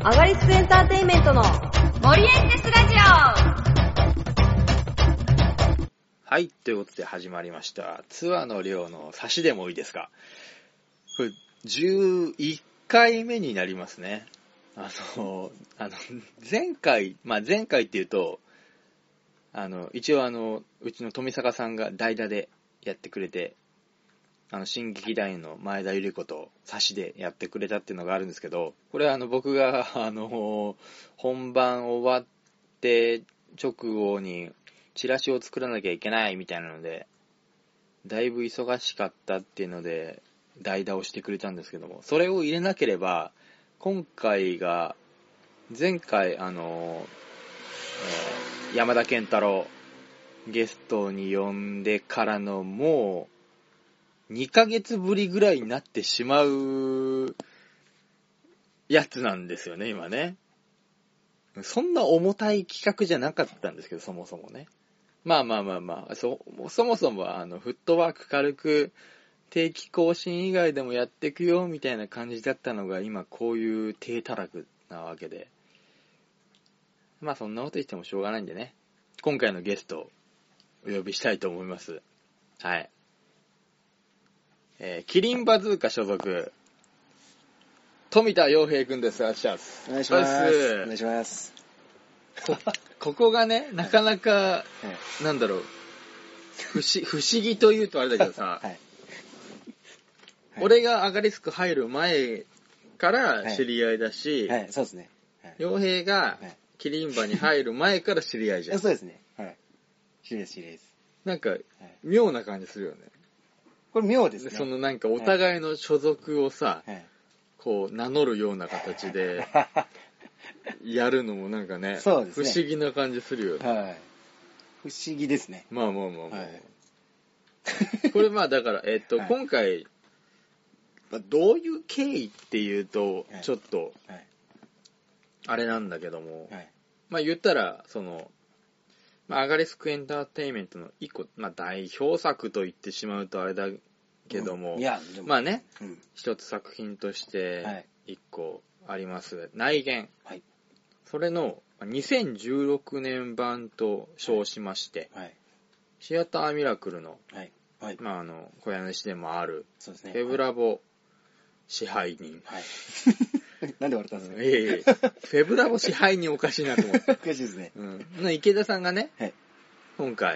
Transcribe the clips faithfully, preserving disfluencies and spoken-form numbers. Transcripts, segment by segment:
アガリスクエンターテインメントの森エンテスラジオ。 はい、ということで始まりました。ツアーの量の差しでもいいですか。これじゅういっかいめになりますね。あの、あの前回、まあ前回っていうと、あの一応あのうちの富坂さんが代打でやってくれて、あの新劇団員の前田ゆり子と差しでやってくれたっていうのがあるんですけど、これはあの僕があの本番終わって直後にチラシを作らなきゃいけないみたいなので、だいぶ忙しかったっていうので代打をしてくれたんですけども、それを入れなければ今回が前回あの、えー、山田健太郎ゲストに呼んでからのもうにかげつぶりぐらいになってしまうやつなんですよね、今ね。そんな重たい企画じゃなかったんですけど、そもそもね。まあまあまあまあ、そ, そもそもあのフットワーク軽く定期更新以外でもやっていくよみたいな感じだったのが、今こういう低たらくなわけで。まあそんなこと言ってもしょうがないんでね。今回のゲストをお呼びしたいと思います。はい。えー、キリンバズーカ所属、富田洋平くんです。お願いします。 お願いします。お願いします。 こ, ここがね、なかなか、はい、なんだろう、不思、不思議というとあれだけどさ、はいはい、俺がアガリスク入る前から知り合いだし、 はいはい、そうですね。 洋平がキリンバに入る前から知り合いじゃん。 そうですね。はい。知り合いです、知り合いです。 なんか、妙な感じするよね。 これ妙ですね。 そのなんかお互いの所属をさ、はい、こう名乗るような形でやるのもなんかね、そうですね、不思議な感じするよね。はい。 不思議ですね。 まあまあまあまあ。はい、これまあだから、えっと、はい、今回、まあ、どういう経緯っていうと、ちょっと、はい、あれなんだけども、はい、まあ言ったら、その、まあ、アガリスクエンターテインメントの一個、まあ、代表作と言ってしまうとあれだけども、うん、いやでもまあね、うん、一つ作品として一個あります、はい、内言、はい、それのにせんじゅうろくねん版と称しまして、はい、シアターミラクルの、はいはい、まああの小屋主でもある、そうですね、フェブラボ支配人、はい、 なんで笑ったんですか？ いえいえ、フェブラボ支配人おかしいなと思って。 おかしいですね。 うん。池田さんがね、はい、今回、はい、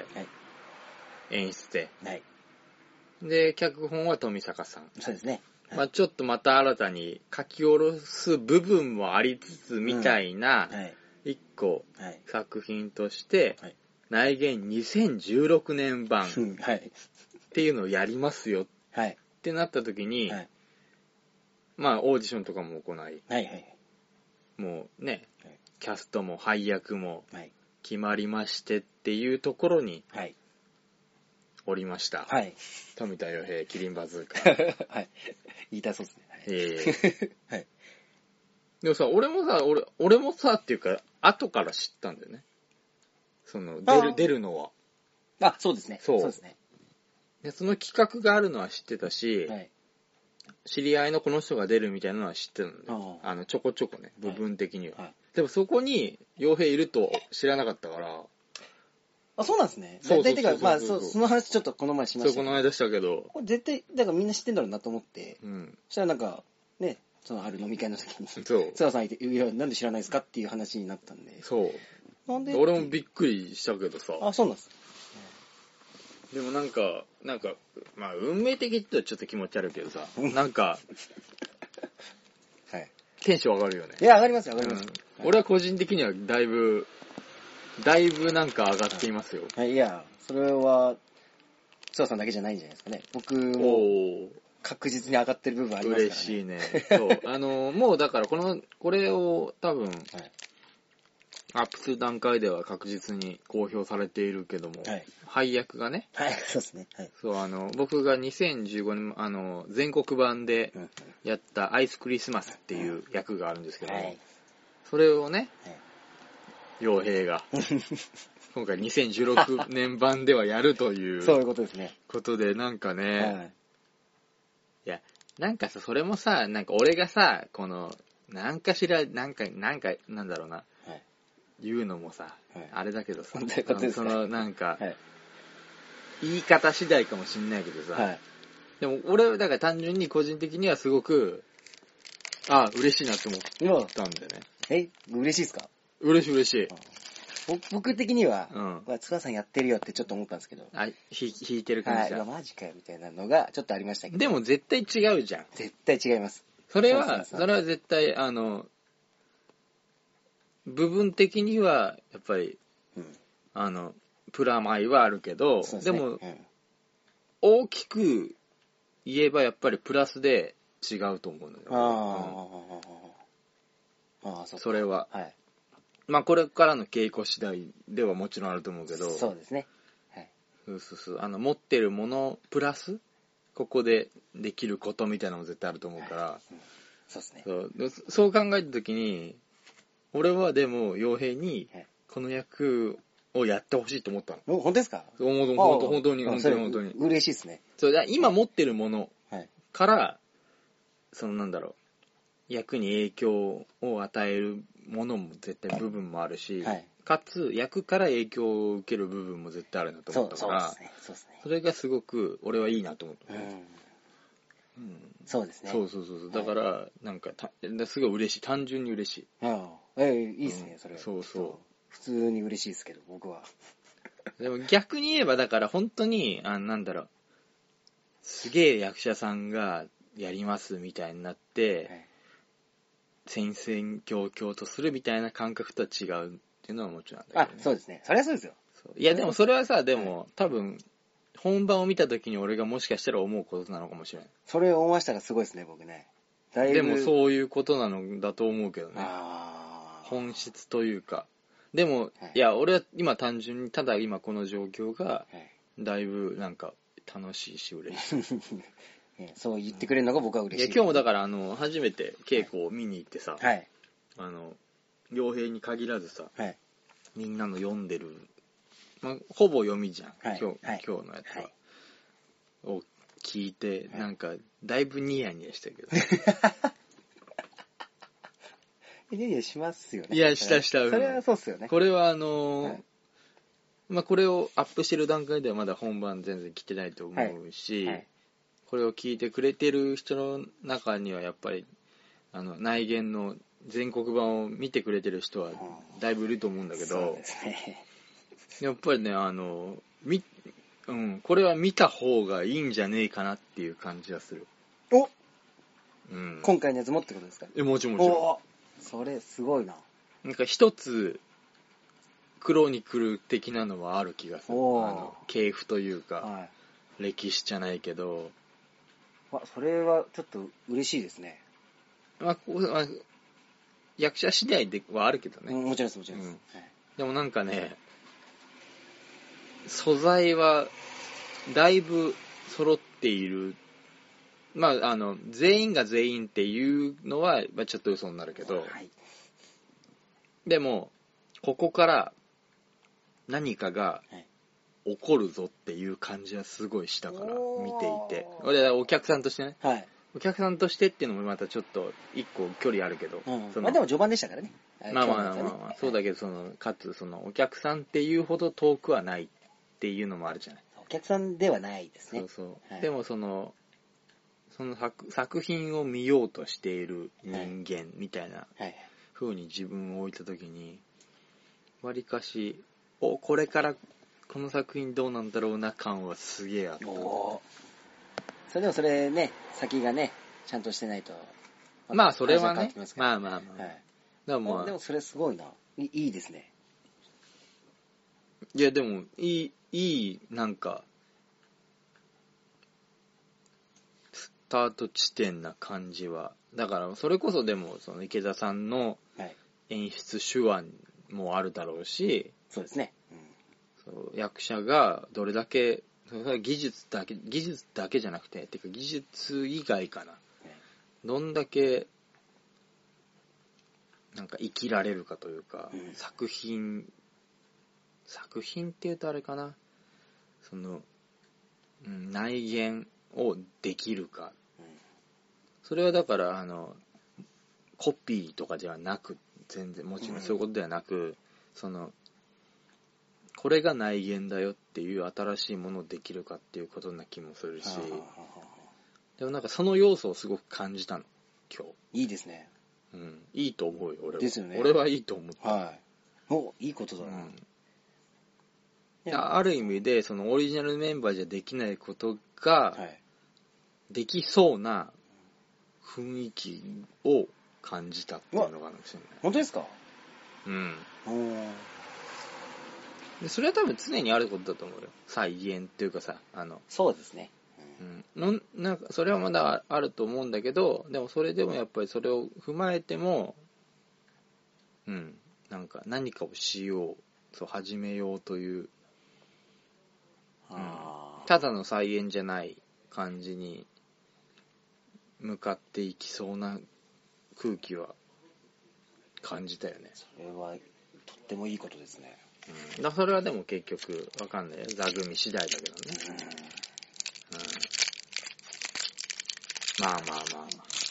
演出で、はい、で、脚本は富坂さん。 そうですね。 はい、まあちょっとまた新たに書き下ろす部分もありつつみたいな、一個、作品として、はい、内言にせんじゅうろくねん版っていうのをやりますよ、はい、ってなった時に、はい、まあオーディションとかも行い、はいはい、もうね、はい、キャストも配役も決まりましてっていうところにおりました。はい、富田洋平キリンバズーカ。 はい。言いたそうですね。はい、 えー、はい。でもさ、俺もさ、俺、俺もさっていうか後から知ったんだよね。その出る出るのは。 あ、そうですね。 そう。 そうですね。 で、その企画があるのは知ってたし。はい、知り合いのこの人が出るみたいなのは知ってるので、あのちょこちょこね、部分的には、はいはい、でもそこに傭兵いると知らなかったから。 あ、そうなんですね。そうそうそうそう。まあそその話ちょっとこの前しましたけど。 そう、この間したけど、 これ絶対だからみんな知ってんだろうなと思って、うん、そしたらなんかね、そのある飲み会の時にそう津田さんいて、いやなんで知らないですかっていう話になったんで。 そう。なんで？俺もびっくりしたけどさ。 あ、そうなんです。 でもなんか、なんか、まあ運命的って言うとちょっと気持ち悪いけどさ、なんか、はい、テンション上がるよね。 いや、上がりますよ、上がります、うん、はい。 俺は個人的にはだいぶ、だいぶなんか上がっていますよ。 はい、いや、それは、津田さんだけじゃないんじゃないですかね。僕も確実に上がってる部分ありますからね。 嬉しいね。そう。あの、もうだからこの、これを多分、はい、アップする段階では確実に公表されているけども、はい、配役がね、 はい、そうですね、はい、 そう、あの僕がにせんじゅうごねんあの全国版でやったアイスクリスマスっていう役があるんですけども、はい、それをね、洋平が今回にせんじゅうろくねん版ではやるというそういうことですね。 ことでなんかね、はい、いやなんかさそれもさなんか俺がさこのなんかしら、なんか、なんか、なんだろうな。 はい、 言うのもさ、はい、あれだけどさ、 その、なんか、はい、言い方次第かもしんないけどさ、はい、でも俺はだから単純に個人的にはすごく、ああ、嬉しいなと思ったんだよね。 え、嬉しいですか？ 嬉しい嬉しい。 僕的には、うん、津川さんやってるよってちょっと思ったんですけど。 あ、ひ弾いてる感じだ。 はい、マジかよみたいなのがちょっとありましたけど。 でも絶対違うじゃん。 絶対違います。 それは、それは絶対、あの、部分的には、やっぱり、うん、あの、プラマイはあるけど、で, ね、でも、うん、大きく言えばやっぱりプラスで違うと思うのよ。あ、うん、ああ、そ, それは。はい。まあこれからの稽古次第ではもちろんあると思うけど。 そうですね。はい。 そうそうそう。あの、持ってるものプラス、ここでできることみたいなのも絶対あると思うから。はい、うん、 そうですね。 そう。そう考えたときに、俺はでも、陽平に、この役をやってほしいと思ったの。 本当ですか？ 本当に、本当に、本当に、本当に。 嬉しいですね。 そうだ、今持ってるものから、はい、そのなんだろう、役に影響を与えるものも絶対部分もあるし、はい、かつ、役から影響を受ける部分も絶対あるなと思ったから、そうですね、そうですね。それがすごく、俺はいいなと思った。うんうん、そうですね。 そうそうそう。だから、はい、なんかた、すごい嬉しい。単純に嬉しい。 ああ、ええ、いいですね、うん、それ。 そうそう。 普通に嬉しいですけど、僕は。 でも逆に言えば、だから本当に、あ、なんだろう、すげえ役者さんがやりますみたいになって、はい、戦々恐々とするみたいな感覚とは違うっていうのはもちろんだけど、ね。あ、そうですね。それはそうですよ。 いや、でもそれはさ、でも、はい、多分、本番を見た時に俺がもしかしたら思うことなのかもしれない。 それを思わしたらすごいですね、僕ね。 だいぶでもそういうことなのだと思うけどね。あ、本質というか。でも、はい、いや、俺は今単純に、ただ今この状況が、だいぶなんか楽しいし嬉しい。 そう言ってくれるのが僕は嬉しい。 いや、今日もだから、あの、初めて稽古を見に行ってさ、はい、あの、傭兵に限らずさ、はい、みんなの読んでる、まあ、ほぼ読みじゃん、はい、今日、はい、今日のやつは。はい、を聞いて、なんか、だいぶニヤニヤしたけど。 ニヤニヤしますよね。 いや、したした。 それはそうっすよね。 これはあのーはい、まあ、これをアップしてる段階ではまだ本番全然来てないと思うし、はいはい、これを聞いてくれてる人の中にはやっぱり、あの、内言の全国版を見てくれてる人はだいぶいると思うんだけど、そうですね。やっぱりね、あの、み、うん、これは見た方がいいんじゃねえかなっていう感じがする。 お、うん、今回のやつもってことですか？ え、もちろんもちろん。 お、それすごいな。 なんか一つ、クロニクル的なのはある気がする。あの、系譜というか、はい、歴史じゃないけど。 あ、それはちょっと嬉しいですね。 まあ、こうまあ、役者次第ではあるけどね。 うん、もちろんです、もちろんです、うん、 はい。でもなんかね、素材はだいぶ揃っている。まあ、あの、全員が全員っていうのは、まあ、ちょっと嘘になるけど、はい、でも、ここから何かが起こるぞっていう感じはすごいしたから、見ていて。俺はお客さんとしてね。はい。お客さんとしてっていうのもまたちょっと一個距離あるけど。 うん、そのまあでも序盤でしたからね。 まあまあまあまあ、まあ、そうだけど、その、かつそのお客さんっていうほど遠くはないっていうのもあるじゃない。 お客さんではないですね。 そうそう。はい、でもその、その 作, 作品を見ようとしている人間みたいな風に自分を置いたときに、わりかし、お、これからこの作品どうなんだろうな感はすげえあった。お、 それでもそれね、先がね、ちゃんとしてないと。 まあそれはね、まあまあまあ。はい、 でも、まあ、でもそれすごいな。いい、いいですね。 いやでも、いい、いい、なんか、スタート地点な感じは。だから、それこそでも、その池田さんの演出手腕もあるだろうし、 そうですね。 うん、そう役者がどれだけ、技術だけ、技術だけじゃなくて、てか技術以外かな。どんだけ、なんか生きられるかというか、うん、作品、作品って言うとあれかな。その、うん、内言をできるか。うん、それはだから、あの、 コピーとかではなく、全然もちろんそういうことではなく、うん、そのこれが内言だよっていう新しいものできるかっていうことな気もするし、でもなんかその要素をすごく感じたの今日。 いいですね。 うん、いいと思うよ俺は。 ですよね。 俺はいいと思った。 はい。お、いいことだな。 うん、ある意味でそのオリジナルメンバーじゃできないことができそうな雰囲気を感じたっていうのがあるんですよね。 本当ですか？ うん。 おでそれは多分常にあることだと思うよ。再現っていうかさ、あの。 そうですね。 うん、のなんかそれはまだあると思うんだけど、でもそれでもやっぱりそれを踏まえても、うん、なんか何かをしよう、そう始めようという、うん、ただの再現じゃない感じに向かっていきそうな空気は感じたよね。 それはとってもいいことですね。 うん、だそれはでも結局わかんないよ。座組次第だけどね。うんうん、まあまあまあま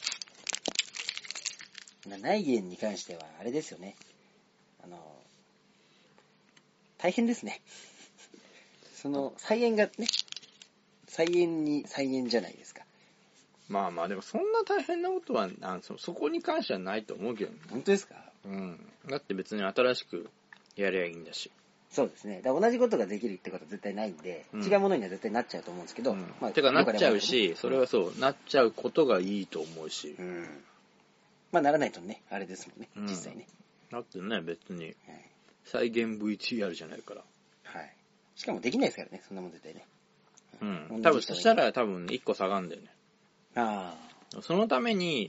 あ。内言に関してはあれですよね。あの大変ですね。その再現がね、再現に再現じゃないですか。 まあまあでもそんな大変なことはあ そ, そこに関してはないと思うけどね。 本当ですか？ うん。だって別に新しくやりゃいいんだし。 そうですね。だから同じことができるってことは絶対ないんで、うん、違うものには絶対なっちゃうと思うんですけど、うんまあ、てかなっちゃうし、それはそう、うん、なっちゃうことがいいと思うし、 うん、まあならないとねあれですもんね、うん、実際ね。 だってね別に再現 ブイティーアール じゃないから。 はい。しかもできないですからね、そんなもん絶対ね。 うん。多分そしたら多分いっこ下がるんだよね。 ああ。そのために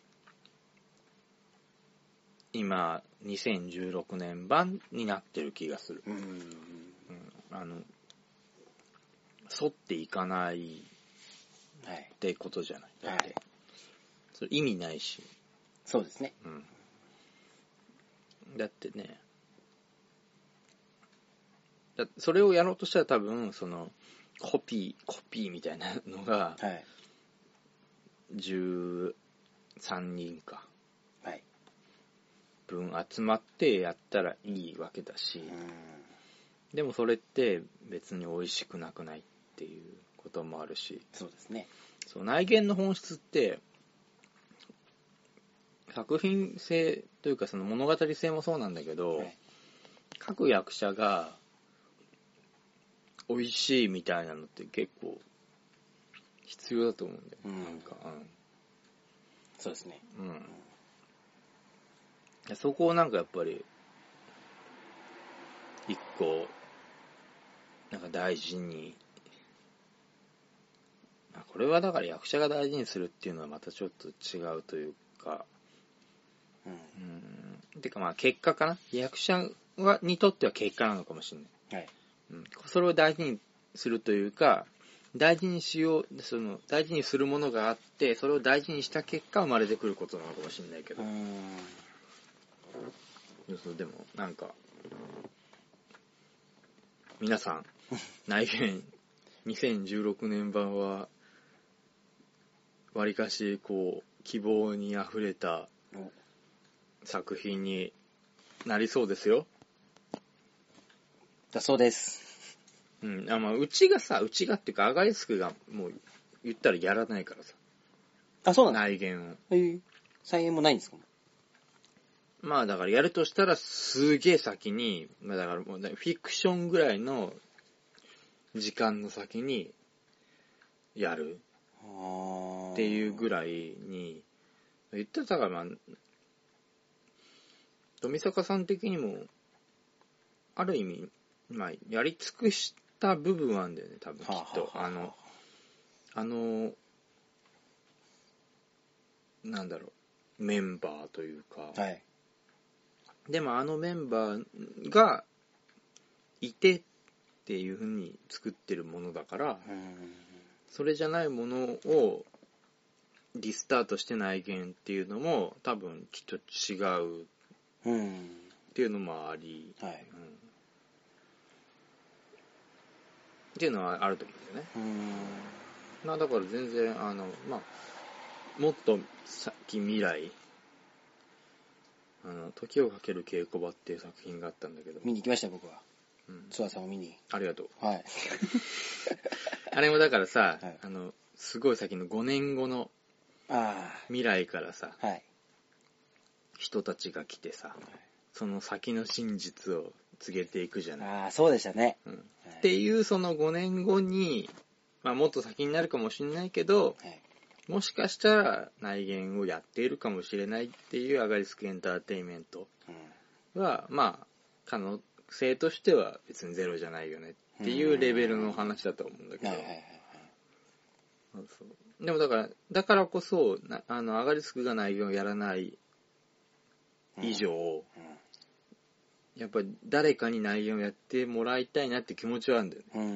今にせんじゅうろくねん版になってる気がする。うん、うん、あの沿っていかないってことじゃない。はい、だって、はい、それ意味ないし。 そうですね。 うん。だってね、だそれをやろうとしたら多分そのコピーコピーみたいなのがじゅうさんにんか。はい分集まってやったらいいわけだし、でもそれって別に美味しくなくないっていうこともあるし、 そうですね。 そう内見の本質って作品性というかその物語性もそうなんだけど、はい、各役者が美味しいみたいなのって結構必要だと思うんだよ、うん、なんか、うん、 そうですね。うん。 そこをなんかやっぱり一個なんか大事に、これはだから役者が大事にするっていうのはまたちょっと違うというか、うん、うんてかまあ結果かな、役者はにとっては結果なのかもしれない、はいうん、それを大事にするというか大事にしようその大事にするものがあってそれを大事にした結果生まれてくることなのかもしれないけど、うんでもなんか皆さん内見にせんじゅうろくねん版はわりかしこう希望にあふれた作品になりそうですよ。 だそうです。 うん、あまあうちがさうちがっていうかアガリスクがもう言ったらやらないからさ。 あそうなん内見を。 えー、再演もないんですか？ まあだからやるとしたらすげえ先に、まあだからもうフィクションぐらいの時間の先にやるっていうぐらいに、言ったらだからまあ、富坂さん的にも、ある意味、まあやり尽くした部分はあるんだよね、多分きっと。あの、あの、なんだろう、メンバーというか、はい。でもあのメンバーがいてっていう風に作ってるものだから、それじゃないものをリスタートして内見っていうのも多分きっと違うっていうのもあり、はいうん、っていうのはあると思うんだよね。まあだから全然あのまあもっと先未来あの時をかける稽古場っていう作品があったんだけど、 見に行きました僕は。 うん、 ツアーさんを見に。 ありがとう。 はい。 あれもだからさ、 はい、 あのすごい先のごねんごの未来からさ、 はい、 人たちが来てさ、はい、その先の真実を告げていくじゃない。 ああ、そうでしたね、 うん、はい、っていうそのごねんごに、まあ、もっと先になるかもしれないけど、はい、もしかしたら内言をやっているかもしれないっていうアガリスクエンターテインメントは、うん、まあ可能性としては別にゼロじゃないよねっていうレベルの話だと思うんだけど、でもだからだからこそなあのアガリスクが内言をやらない以上、うんうん、やっぱり誰かに内言をやってもらいたいなって気持ちはあるんだよね。うん、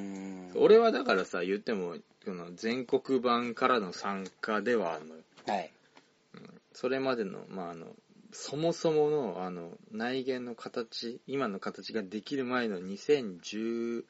俺はだからさ言ってもこの全国版からの参加ではあるのよ。はい。うん、それまでのまああのそもそものあの内言の形今の形ができる前のにせんじゅ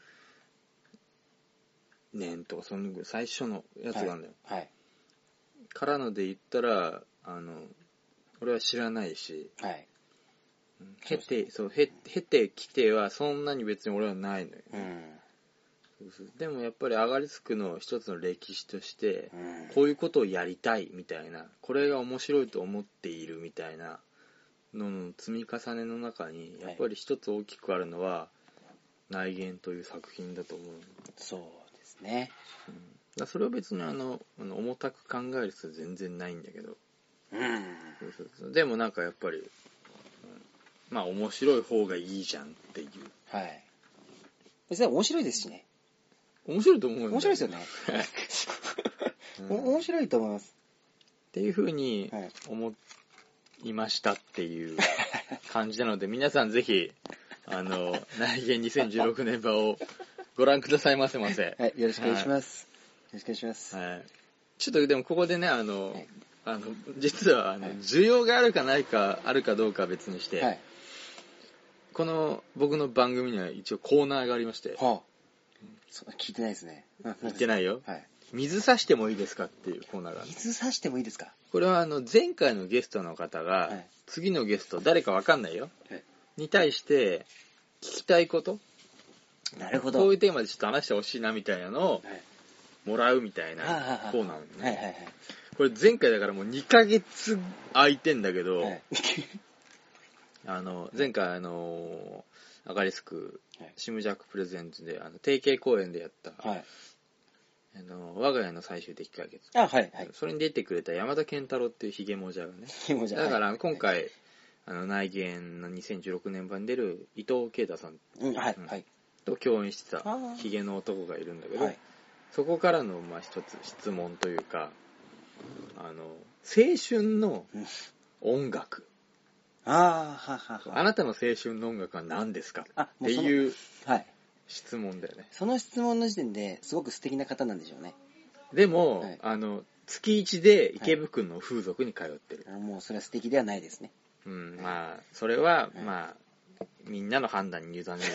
うねんとかその最初のやつがあるんだよ。はい。はい、からので言ったらあの俺は知らないし。はい。経て、そう、経てきてはそんなに別に俺はないのよ、ね。うん、そうそうでもやっぱりアガリスクの一つの歴史として、うん、こういうことをやりたいみたいな、これが面白いと思っているみたいなのの積み重ねの中に、やっぱり一つ大きくあるのは、内言という作品だと思う。 そうですね。 うん、だそれは別にあの、重たく考える必要は全然ないんだけど。うん、そうそうそうでもなんかやっぱり、まあ面白い方がいいじゃんっていう。 はい。別に面白いですしね。 面白いと思うんだよ。 面白いですよね。うん、面白いと思います。 っていう風に思いましたっていう感じなので、皆さんぜひ、あの、内言にせんじゅうろくねん版をご覧くださいませませ。 はい、よろしくお願いします。はい、よろしくお願いします。 はい。ちょっとでもここでね、あの、はい、あの実はあの、はい、需要があるかないか、あるかどうかは別にして、はい、この僕の番組には一応コーナーがありまして、はあ、 そ聞いてないですね。 聞いてないよ、はい、水差してもいいですかっていうコーナーがある。 水差してもいいですか。 これはあの前回のゲストの方が、はい、次のゲスト誰かわかんないよ、はい、に対して聞きたいこと、 なるほど、 こういうテーマでちょっと話してほしいなみたいなのをもらうみたいなコーナーね、はいはいはい、これ前回だからもうにかげつ空いてんだけど、はい、あの前回あのアガリスク、はい、シムジャックプレゼンツであの定型公演でやった、はい、あの我が家の最終的解決、あ、はいはい、それに出てくれた山田健太郎っていうヒゲモジャがね、ヒゲモジャだから今回、はい、あの内言のにせんじゅうろくねん版に出る伊藤慶太さん、うんはいうんはい、と共演してたヒゲの男がいるんだけど、はい、そこからのまあ一つ質問というか、あの青春の音楽、うん、あ, はははあなたの青春の音楽は何ですかっていう質問だよね。 その質問の時点ですごく素敵な方なんでしょうね。 でも、はい、あの月いちで池袋の風俗に通ってる、 はい、もうそれは素敵ではないですね。 うん、はい、まあそれは、はい、まあみんなの判断に委ねるよね、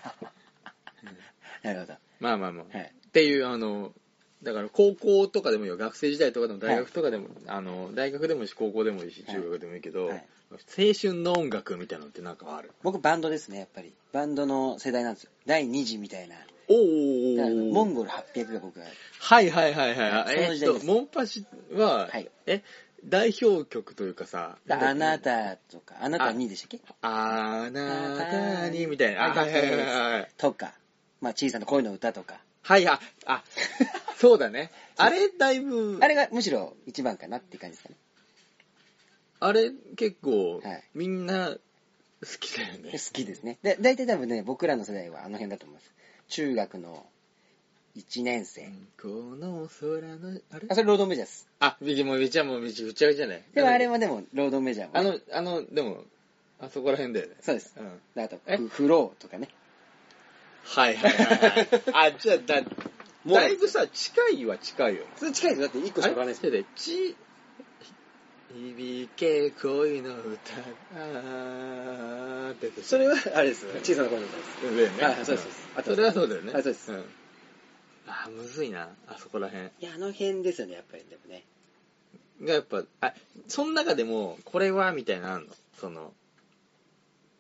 うん、なるほど。 まあまあまあ、はい、っていうあのだから高校とかでもいいよ、学生時代とかでも大学とかでも、はい、あの大学でもいいし高校でもいいし中学でもいいけど、はいはい、青春の音楽みたいなのってなんかある？ 僕バンドですね、やっぱりバンドの世代なんですよ。だいに次みたいな。おお。モンゴルはっぴゃくが僕が。 はいはいはいはい。えー、っとモンパチは、はい、え代表曲というかさ、 あなたとかあなたにでしたっけ？ あなたにみたいな。はいはいはいはい。 とか、まあ小さな恋の歌とか。 はい、あ、あ、そうだね。あれだいぶあれがむしろ一番かなって感じですかね。 あれ結構、はい、みんな好きだよね。 好きですね。で、大体多分ね、僕らの世代はあの辺だと思います。中学のいちねん生。 この空の、 あれあ、それロードメジャーです。 あ、もうめちゃもうめちゃくちゃじゃない。 でもあれはでもロードメジャーも、 ね。あの、あの、でも、あそこら辺だよね。 そうです。うん。あと、フローとかね。 はいはいはいはい。あ、じゃあ、だ、だいぶさ、近いは近いよ。 それ近いです。だっていっこしかわかんないですけど。 ち、響け恋の歌あーってそれはあれです。小さな恋の歌です。 だよね。 はい、そうです。 あ、それはそうだよね。 はい、そうです。うん、 あ、むずいな、あそこら辺。いや、あの辺ですよね、やっぱりでもね。 がやっぱ、あ、その中でもこれはみたいなのあんの？その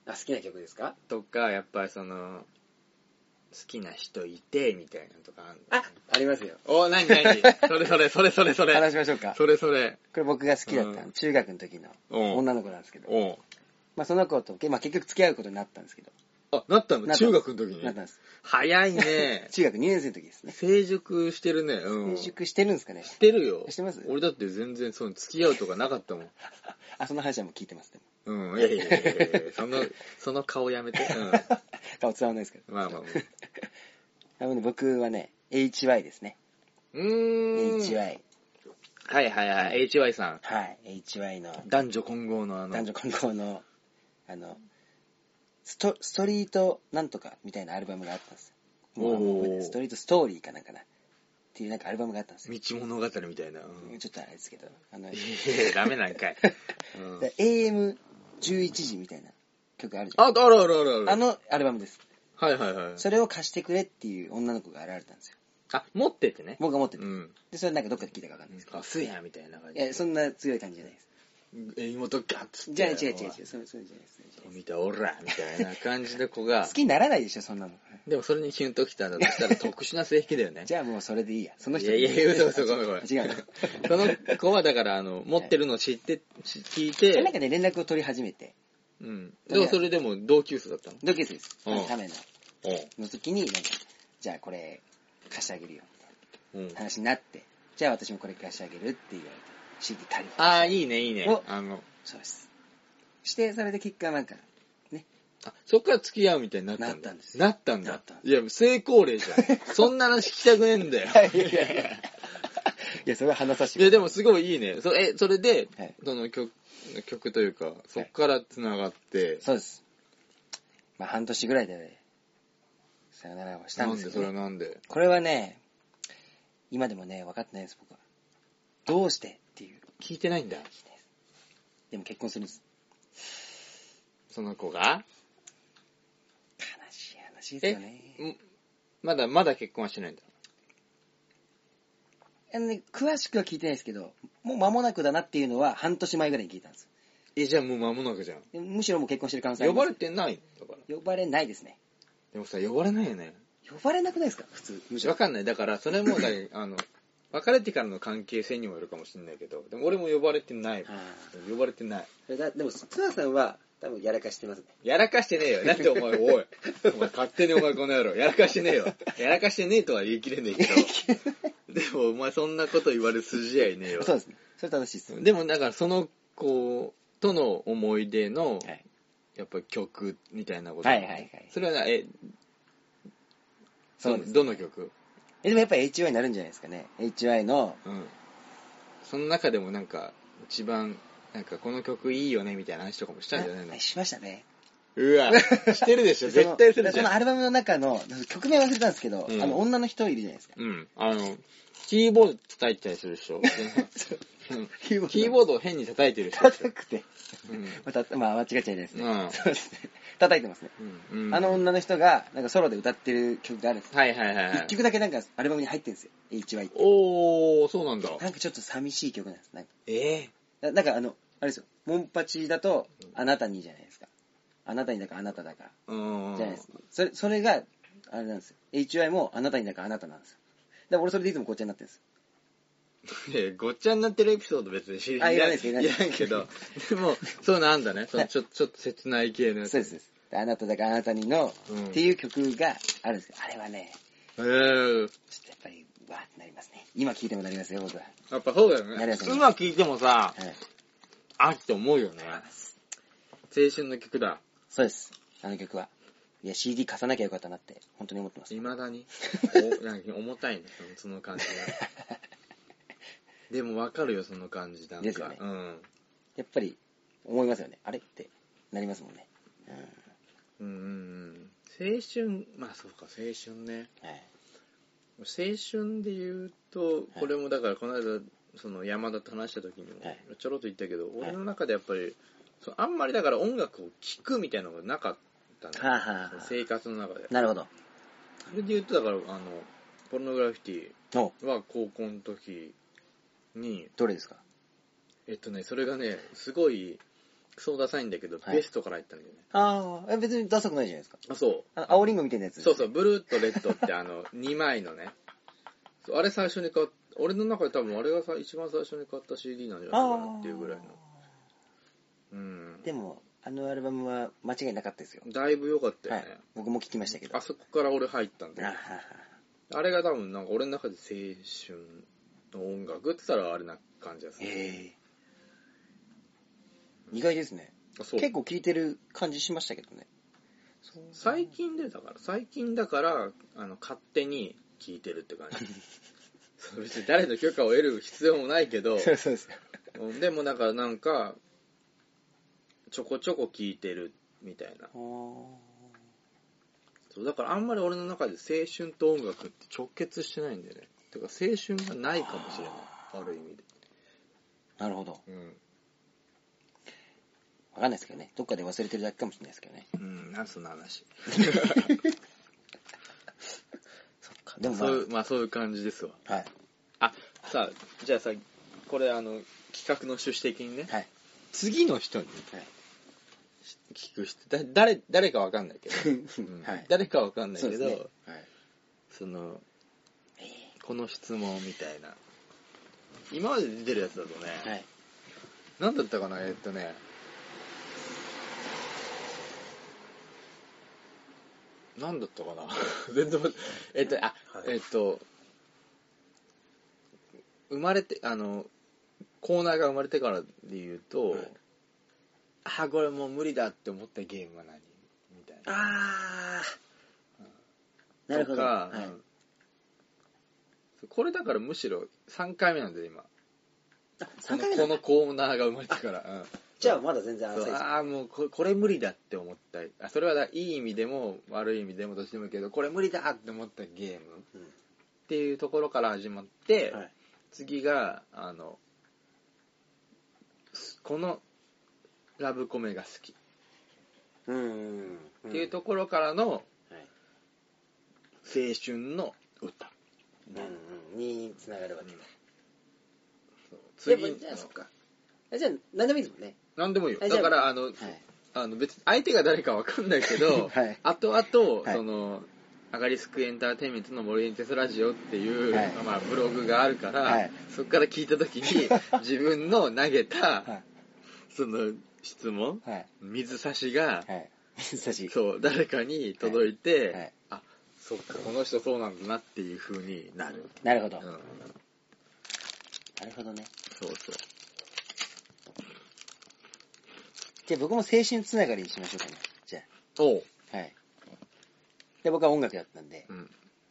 あ、好きな曲ですか？ とか、やっぱりその、好きな人いて、みたいなのとかあるの。 あ、ありますよ。 お、なになにそれそれ、それそれそれ。 話しましょうか。 それそれ。 これ僕が好きだった、 うん中学の時のうん女の子なんですけど、 おうまあその子と、まあ結局付き合うことになったんですけど、 あ、なったのなった中学の時になったんです。 早いね。 中学にねん生の時ですね。 成熟してるね。うん。 成熟してるんですかね。 してるよ。 してます？ 俺だって全然その付き合うとかなかったもん。 あ、その話はもう聞いてます。でもうん。いやいやいやいやその、その顔やめて。うん。 顔伝わらないですけど。 まあまあまあ。 あのね、僕はね、エイチワイ ですね。 うーん。 エイチワイ。 はいはいはい。エイチワイ さん。 はい。エイチワイ の男女混合のあの。 男女混合の、あの、スト、ストリートなんとかみたいなアルバムがあったんですよ。もうもう覚えてないストリートストーリーかなんかな。っていうなんかアルバムがあったんですよ。 道物語みたいな。うん、 ちょっとあれですけど。あの、 いやいやダメなんかい。うん、 エーエムじゅういち 時みたいな曲あるじゃん。 あ、あるあるあるある。 あのアルバムです。 はいはいはい。 それを貸してくれっていう女の子が現れたんですよ。 あ、持っててね。 僕が持ってて。 うん。 で、それなんかどっかで聞いたかわかんないですけど。 あ、すやみたいな感じ。 いや、そんな強い感じじゃないです。 え、妹ガッツって。 じゃあ違う違う違う。そうそうじゃないです。 見たおらみたいな感じの子が好。きにならないでしょ、そんなの。 でもそれにキュンときたんだとしたら特殊な性癖だよね。 じゃあもうそれでいいや。その人。 いやいや、嘘嘘、ごめんごめん。 違うの。 その子はだから、あの、持ってるのを知って、聞いて、 それなんかね、連絡を取り始めて。 うん。でもそれでも同級生だったの？ 同級生です。 うんための。 おの時に、なんか、じゃあこれ貸してあげるよ。 う。うん。 話になって、じゃあ私もこれ貸してあげるって言われて、シーディー 借りて。 ああ、いいね、いいねお。 あの、 そうです。して、それで結果なんか、ね。 あ、そっから付き合うみたいになったんだ。 なったんですなったんだ。 なったんですいや、成功例じゃん。そんな話聞きたくねえんだよ。 いやいやいや。いや、それは話させていや、でもすごいいいね。そえ、それで、 はいその曲、曲というか、そっから繋がって、 そうです。まあ半年ぐらいで、ね、さよならをしたんですけど、 それはね、 なんでこれはね、今でもね、分かってないです、僕は。どうしてっていう。 聞いてないんだ。 でも結婚するんです。 その子が悲しい話ですよね。 んまだ、まだ結婚はしてないんだ。 あのね、詳しくは聞いてないですけど、もう間もなくだなっていうのは半年前ぐらいに聞いたんですえ、じゃあもう間もなくじゃん。 よ。むしろもう結婚してる可能性あります。 呼ばれてないだから。 呼ばれないですね。 でもさ、呼ばれないよね。 呼ばれなくないですか普通。むしろわかんない。だから、それもだい、あの、別れてからの関係性にもよるかもしれないけど、でも俺も呼ばれてない。 あ呼ばれてない。 ーだでも、津田さんは多分やらかしてますね。 やらかしてねえよ。だってお前、おい。お前勝手にお前この野郎。やらかしてねえよ。やらかしてねえとは言い切れねえけど。でもお前そんなこと言われる筋合いねえよ。 そうですね。それ正しいです。 でもだからその子との思い出の、 はいやっぱ曲みたいなこと。 はいはいはい。 それはな、え、 そうです、ね。 どの曲？ え、でもやっぱ エイチワイ になるんじゃないですかね。エイチワイ の、 うん。その中でもなんか、一番、なんかこの曲いいよねみたいな話とかもしたんじゃないの？ あしましたね。 うわ、してるでしょ。 その絶対するじゃん。 そのアルバムの中の、曲名忘れたんですけど、 うんあの女の人いるじゃないですか。 うん。あの、キーボード叩いてたりするでしょ。うんキーボードキーボードを変に叩いてる人でしょ。 叩くて。 うんまた、まあ間違っちゃいないですね。 うんそうですね。叩いてますね。 うんあの女の人が、なんかソロで歌ってる曲があるんですよ。 はいはいはいは一い。 曲だけなんかアルバムに入ってるんですよ。エイチワイ って。 おー、そうなんだ。 なんかちょっと寂しい曲なんです。なんか、 えななんかあの、あれですよ。モンパチだと、あなたにじゃないですか。あなたにだかあなただか。 えー。うん。 じゃないです。それ、それが、あれなんですよ。エイチワイ もあなたにだかあなたなんですよ。だから俺それでいつもこっちゃになってるんですよ。 いやごっちゃになってるエピソード別に知りあいらないいですいらないらんけど、でも、そういうのあんだね。そのちょちょっと切ない系のやつ。 そうですそうです。であなただかあなたにの、 うんっていう曲があるんですけど、あれはね、 へー。 ちょっとやっぱり、わーってなりますね。今聴いてもなりますよ、僕は。 やっぱそうだよねなります。ね今聞いてもさ、 はい。 あって思うよね。青春の曲だ。 そうです。あの曲は。いや、シーディー 貸さなきゃよかったなって、本当に思ってます。 未だに。おなんか重たいね、そのその感じが。でもわかるよ、その感じなんか。 ですよねうん。 やっぱり、思いますよね。あれって、なりますもんね。 うんうんうん。青春、まあそうか、青春ね。 うん。はい。 青春で言うと、これもだからこの間、その山田と話した時にもはいちょろっと言ったけど、俺の中でやっぱり、そうあんまりだから音楽を聴くみたいなのがなかったの、 はあ、はあはあ、 生活の中で。 なるほど。 それで言うとだから、あの、ポルノグラフィテお、 ィは高校の時に、 どれですか？ えっとね、それがね、すごい、 クソダサいんだけど、 はいベストから入ったんだよね。 ああ、別にダサくないじゃないですか。 あ、そう。 あの青リンゴみたいなやつ、 そうそう、ブルーとレッドってあの、にまいのね。そうあれ最初に買っ俺の中で多分あれがさ一番最初に買った シーディー なんじゃないかなっていうぐらいの。うん。 でも、あのアルバムは間違いなかったですよ。 だいぶ良かったよね。 はい。僕も聞きましたけど。 あそこから俺入ったんだよ。 あははあれが多分なんか俺の中で青春の音楽って言ったらあれな感じですね。 へえ。意外ですね。 あそう結構聴いてる感じしましたけどね。 最近でだから最近だからあの勝手に聴いてるって感じ。そう別に誰の許可を得る必要もないけど、 そうそうですよ。 うんでもだからなんかちょこちょこ聴いてるみたいな。そうだからあんまり俺の中で青春と音楽って直結してないんだよね。てか青春がないかもしれない。ある意味で。 なるほど。 うん。 わかんないですけどね。どっかで忘れてるだけかもしれないですけどね。 うん、なんそんな話。 そっか。でもまあ、 そういう、まあそういう感じですわ。 はい。 あ、さあ、じゃあさ、これあの、企画の趣旨的にね、 はい。 次の人にはい。 聞く人、だ誰、誰かわかんないけど、うんはい誰かわかんないけど、 そうですね。はい。 その、この質問みたいな。今まで出てるやつだとね、 はい。 なんだったかな、えっとね、なんだったかな全然、えっと、あ、 はいえっと、生まれて、あの、コーナーが生まれてからで言うと、 はいあ、これもう無理だって思ったゲームは何みたいな。 あー。なるほど。 とか、 はい。 うんこれだからむしろさんかいめなんで今。 あ、さんかいめなんだこのこのコーナーが生まれてから。うんじゃあまだ全然そう浅いです。 ああもうここれ無理だって思ったあそれはだいい意味でも悪い意味でもどっちでもいいけどこれ無理だって思ったゲームうんっていうところから始まって、 はい。 次があのこのラブコメが好きうーん。 っていうところからのはい。 青春の歌、 うんうん。に繋がるわけだ。 次でもじゃあそっか。じゃあ何でもいいですもんね。 なんでもいいよあじゃあだからあの、 はい。 あの別に相手が誰かわかんないけど、 はい後々、 はいそのアガリスクエンターテインメントのモリエンテスラジオっていう、 はいまあ、ブログがあるから、 はいそこから聞いた時に自分の投げた、 はい。 その質問はい。 水差しが、 はい。久しい。 そう誰かに届いて、 はいはいあそっかこの人そうなんだなっていう風になる、 なるほど。 うん、 なるほどね。 そうそうじゃあ僕も青春つながりにしましょうかね。じゃおう、 あ。はい。で、僕は音楽だったんで。 うん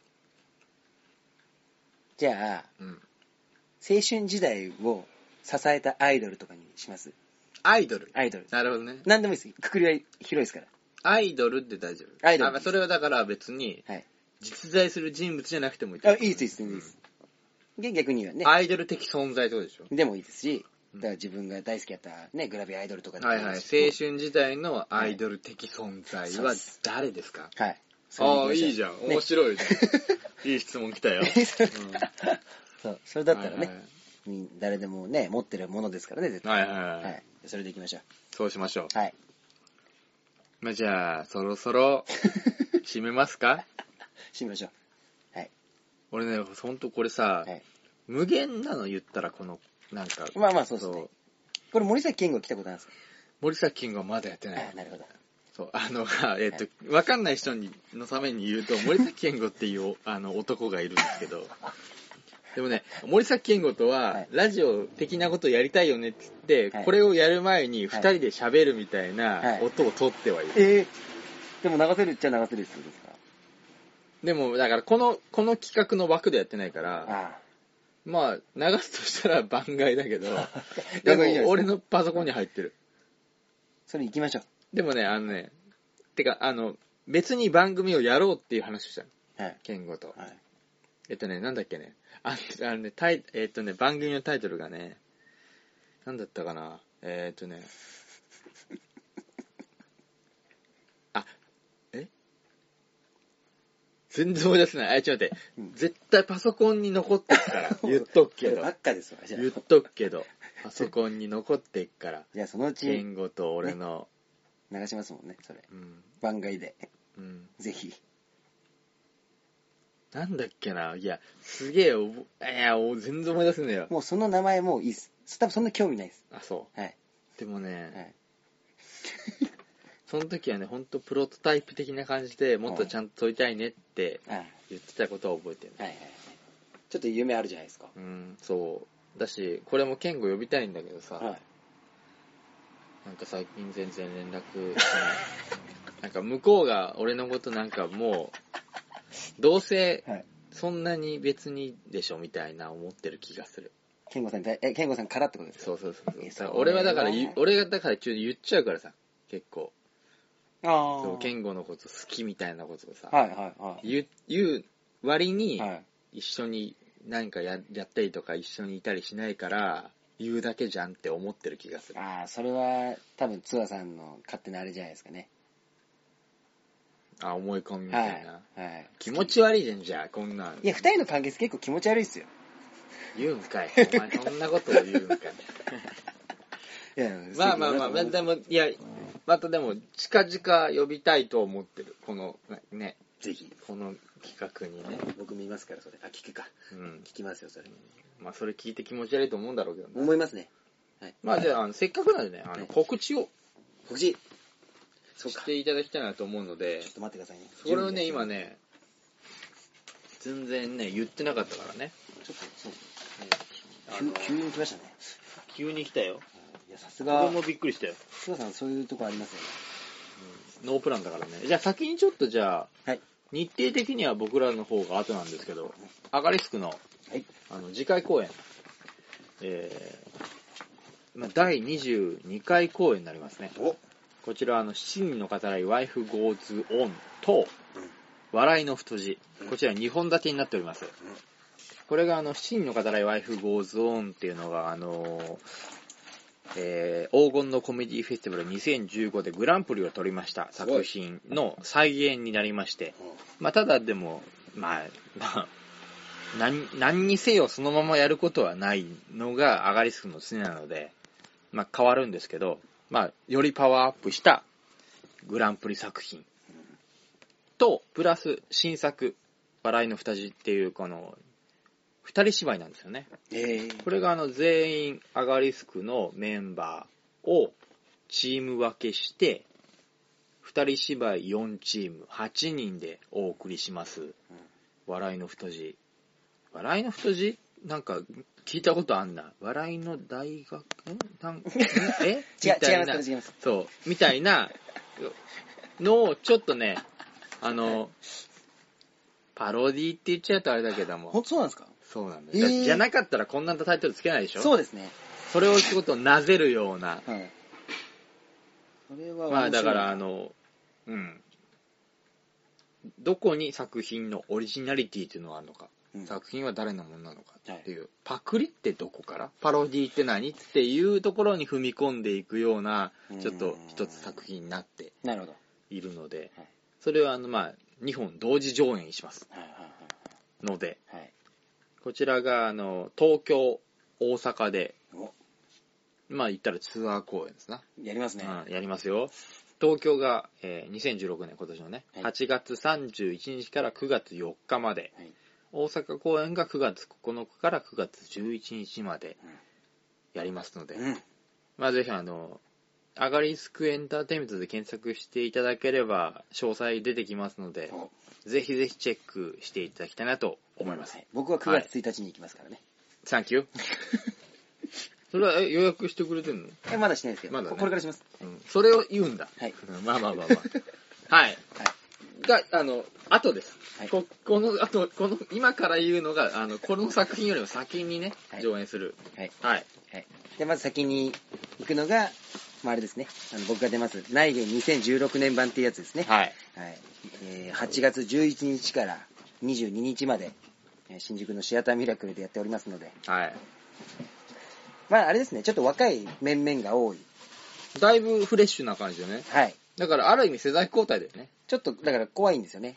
じゃあ、 うん、 青春時代を支えたアイドルとかにします。 アイドルアイドル。 なるほどね何でもいいです。くくりは広いですから。 アイドルって大丈夫アイドルあまあそれはだから別にはい。 実在する人物じゃなくてもいいあ、いいです、いいです、いいです。で、逆にはね、 アイドル的存在ってことでしょでもいいですし、だから自分が大好きやったね、グラビアアイドルとかでもはいはい。 いですし青春時代のアイドル的存在は誰ですか、 はい。 ああ、いいじゃん。面ね白いね。いい質問来たよ。 そう、それだったらね、 はいはいみん誰でもね、持ってるものですからね、絶対。 はいはいはいはい。それでいきましょそうしましょう。 う。はい。 まあ、じゃあ、そろそろ、締めますかしましょう。はい。 俺ね、ほんとこれさ、 はい。 無限なの言ったらこの、なんか、 まあまあそうですね。これ森崎健吾来たことあるんですか？ 森崎キングはまだやってないあ。なるほど。 そう、あの、えっ、と、わかんない人にのために言うと、森崎健吾っていうあの男がいるんですけど、でもね、森崎健吾とは、 はいラジオ的なことやりたいよねって言って、 はいこれをやる前に二はい人で喋るみたいはない音を取ってはいる。 ええでも流せるっちゃ流せるってことですか？ でも、だからこの、この企画の枠でやってないから、 あまあ、流すとしたら番外だけど、 あ。 ででもいいじゃないですか。 も俺のパソコンに入ってる。 それ行きましょでもね、あのね、てか、あの、別に番組をやろうっていう話をしたの。 う。はい。 健吾と。 はい。 えっとね、なんだっけね。ああのね、タイ、えっとね、番組のタイトルがね、なんだったかな。えっとね、あ、え全然思い出せない。あ、ちょっと待って、 うん絶対パソコンに残ってっから言っとくけどばっかですわ。じゃあ言っとくけどパソコンに残ってっからじゃあそのうち言語と俺の、 流しますもんね、それ。 うん番外で。 うんぜひ。 なんだっけな。いやすげえおぼいやお全然思い出せねえよ。 もうその名前もういいっす。多分そんな興味ないです。 あそうはい。 でもね、 はい。 その時はねほんとプロトタイプ的な感じでもっとちゃんと撮りたいねってあはい言ってたことは覚えてる。 はいはい。ちょっと夢あるじゃないですか。 うんそうだしこれも健吾呼びたいんだけどさ、 はい。 なんか最近全然連絡しないなんか向こうが俺のことなんかもうどうせはい。 そんなに別にでしょみたいな思ってる気がする。 健吾さんに対、え、健吾さんからってことですか？ そうそうそうえそう。俺はだからそれは言う俺がだからちょっと言っちゃうからさ結構ああ。 そう健吾のこと好きみたいなことをさ、 はいはいはい。 言う言う割にはい。 一緒に何か や, やったりとか一緒にいたりしないから言うだけじゃんって思ってる気がする。 ああ、それは多分ツアさんの勝手なあれじゃないですかね。 あ思い込みみはいたいな、。 はい。 気持ち悪いじゃんじゃあこんなんいや、二人の関係性結構気持ち悪いっすよ。 言うんかいお前そんなことを言うんかいいや、 まあまあまあ、まあ、でもいやまたでも近々呼びたいと思ってるこのねぜひ。 この企画にね、 僕見ますから、それ。あ、聞くか。 うん聞きますよ、それ。 まあそれ聞いて気持ち悪いと思うんだろうけどね。 思いますね。 まあじゃあ、あのせっかくなんでねあのはい告知を告知。そうか。 していただきたいなと思うのでちょっと待ってくださいね。 それをね今。ね全然ね言ってなかったからね。 ちょっと、そう。 あの急、急に来ましたね。 急に来たよ。 いや、さすが僕、もびっくりしたよ。 ツアさんそういうとこありますよね。 ノープランだからね。じゃあ先にちょっとじゃあ、 はい。 日程的には僕らの方が後なんですけど、アガリスクのはい。 あの次回公演、えーまあ、だいにじゅうにかい公演になりますね。 おこちらはあのしちにんの語らい Wife Goes On と笑いの太字、こちらにほん立てになっております。これがあのしちにんの語らい Wife Goes On っていうのがあのーえー、黄金のコメディフェスティバルにせんじゅうごでグランプリを取りました作品の再演になりまして、まあ、ただでも、まあ、まあ、何、何にせよそのままやることはないのがアガリスクの常なので、まあ、変わるんですけど、まあ、よりパワーアップしたグランプリ作品と、プラス新作、笑いの二字っていうこの、二人芝居なんですよね。 えー、 これがあの全員アガリスクのメンバーをチーム分けして二人芝居よんチームはちにんでお送りします、うん、笑いの太字笑いの太字なんか聞いたことあんな笑いの大学なんえ違うみたいな違います違いますそうみたいなのをちょっとねあのパロディって言っちゃうとあれだけどもほんとそうなんですか？ そうなんだよ、えー、じゃなかったらこんなタイトルつけないでしょ。 そうですね。 それを仕事をなぜるような、 はい、それはまあだからあのうんどこに作品のオリジナリティっていうのがあるのか、うん、作品は誰のものなのかっていう、はい、パクリってどこからパロディって何っていうところに踏み込んでいくようなちょっと一つ作品になっているので、はい、それはあのまあにほん同時上演しますので、はい、こちらがあの東京大阪でまあ言ったらツアー公演ですな。 やりますね、 うん、やりますよ。東京が、えー、にせんじゅうろくねん今年のね、はい、はちがつさんじゅういちにちからくがつよっかまで、はい、大阪公演がくがつここのかからくがつじゅういちにちまでやりますので、うん、まあぜひあのアガリスクエンターテインメントで検索していただければ詳細出てきますので、ぜひぜひチェックしていただきたいなと思います。はい、 僕はくがつついたちに行きますからね。 サンキュー。それは予約してくれてんの？ え、まだしてないですけど、まだね、これからします、 うん。それを言うんだ。はい。まあまあまあまあ。はい。はい。が、あの、後です。はい、こ, この、あと、この、今から言うのが、あの、この作品よりも先にね、はい、上演する。 はい。はい。はい。で、まず先に行くのが、まあ、あれですね。あの、僕が出ます、内言にせんじゅうろくねん版っていうやつですね。はい。はい。えー、はちがつじゅういちにちからにじゅうににちまで、新宿のシアターミラクルでやっておりますので。はい。まああれですね、ちょっと若い面々が多い。 だいぶフレッシュな感じよね。はい。だからある意味世代交代だよね。 ちょっとだから怖いんですよね。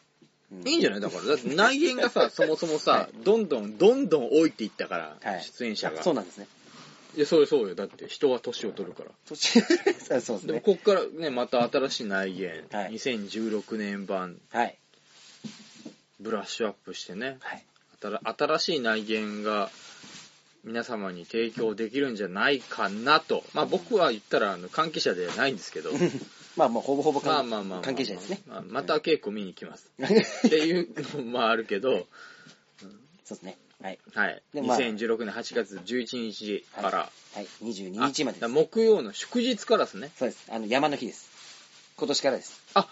うんいいんじゃないだから、だって内縁がさ、そもそもさ、 はどんどん、どんどん老いていったから、 はい出演者が。 あそうなんですね。 いや、そうよ、そうよ。だって人は年を取るから。 年そうですでも、 ね。 こっからね、また新しい内縁、 はいにせんじゅうろくねん版、 はい。 ブラッシュアップしてね、 はい。 新新しい内縁が皆様に提供できるんじゃないかなと。まあ僕は言ったらあの関係者ではないんですけど、 まあまあ、ほぼほぼまあ関まあまあまあ、 関係者ですね。 まあまた稽古見に行きます。っていうのもあるけど、 そうですね。はい。 はい。 でまあにせんじゅうろくねんはちがつじゅういちにちから、 はい。にじゅうににちまでです。 あ木曜の祝日からですね。 そうです。あの、山の日です。今年からです。 あ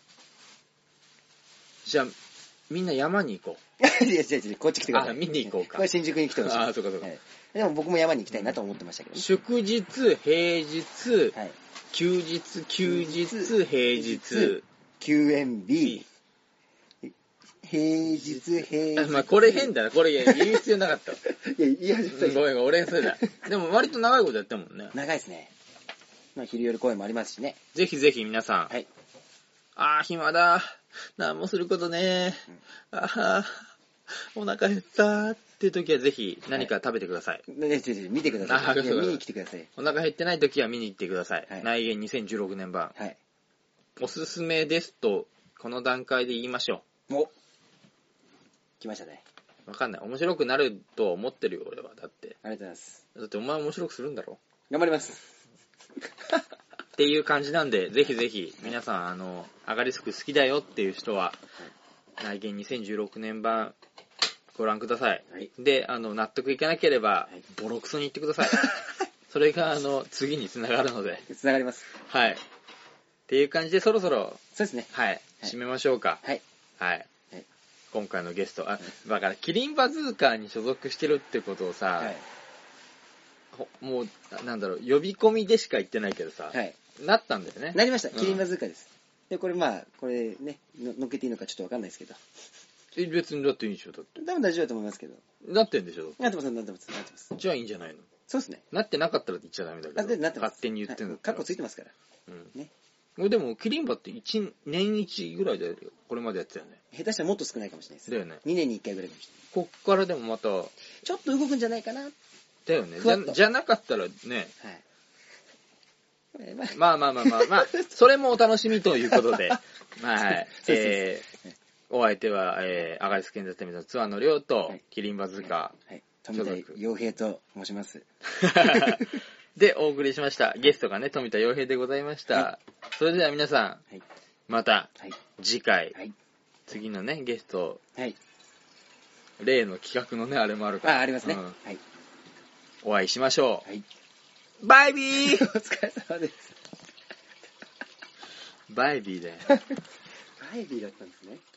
じゃあ、みんな山に行こいや、違う違う、こっち来てください。 あ見に行こうかこれ新宿に来てほしい。 あそうかそうかはいでも僕も山に行きたいなと思ってましたけどう。 ね。 祝日、平日、 はい。 休日、休日、平日。 休園日、平日、平日。 あまあ、これ変だな。これ言う必要なかったわ。 いや、いや、 うんごめんごめん、俺それだ。でも割と長いことやったもんね。 長いですね。まあ、昼夜公演もありますしね。 ぜひぜひ皆さん。 はい。 あー、暇だ。何もすることねー。あー、お腹減ったーっていう時はぜひ何か食べてください。 ねねね見てください。いやあそうだ見に来てください。 お腹減ってない時は見に行ってください。 はい内縁にせんじゅうろくねん版。 はい。 おすすめですと、この段階で言いましょお来ましたね。 う。わかんない。面白くなると思ってるよ、俺は。だって。 ありがとうございます。 だってお前面白くするんだろ頑張ります。 っていう感じなんで、ぜひぜひ、皆さん、あの、アガリスク好きだよっていう人は、内見にせんじゅうろくねん版、ご覧ください。 はいで、あの、納得いかなければはい、 ボロクソに言ってください。それが、あの、次につながるので、 つながります。 はい。っていう感じで、そろそろ、 そうですね。 はい、 はい締めましょうか。 はい。 はい。 はい今回のゲスト、あ、だから、キリンバズーカーに所属してるってことをさ、 はい。 ほもう、なんだろう、呼び込みでしか言ってないけどさ、 はい。 なったんだよね。 なりました。 うんキリンバズーカです。で、これまあ、これね、の乗っけていいのかちょっとわかんないですけど。 え別にだっていいでしょ、だって。 多分大丈夫だと思いますけど。 なってんでしょ。 なってます、なってます、なってます。 じゃあいいんじゃないの。 そうですね。 なってなかったらって言っちゃダメだけど。 なってなってます。 勝手に言ってんだはいったら。 カッコついてますから。 うん。 ね。 これでも、キリンバって一年一ぐらいで、これまでやってたよね。 下手したらもっと少ないかもしれないです。 だよね。 にねんにいっかいぐらいかもしれない。 こっからでもまた、 ちょっと動くんじゃないかな。はい。 だよね。 ふわっとじゃじゃなかったらね、 えーまあまあまあまあまあまあ、それもお楽しみということで、はい。 そうそうそうえー、お相手は、えー、アガリスケンザテミのツアーのりょうと、 はいキリンバズーカはい。富田洋平と申します。 ーでお送りしました。ゲストがね、富田洋平でございました。 はそれでは皆さん、 はい。 またはい。 次回、 はい。 次のね、ゲスト、 はい。 例の企画のね、あれもあるから。 あ、ありますね。 うんはい。 お会いしましょう。 はい。 バイビーお疲れ様です。 バイビーだよ。 バイビーだったんですね。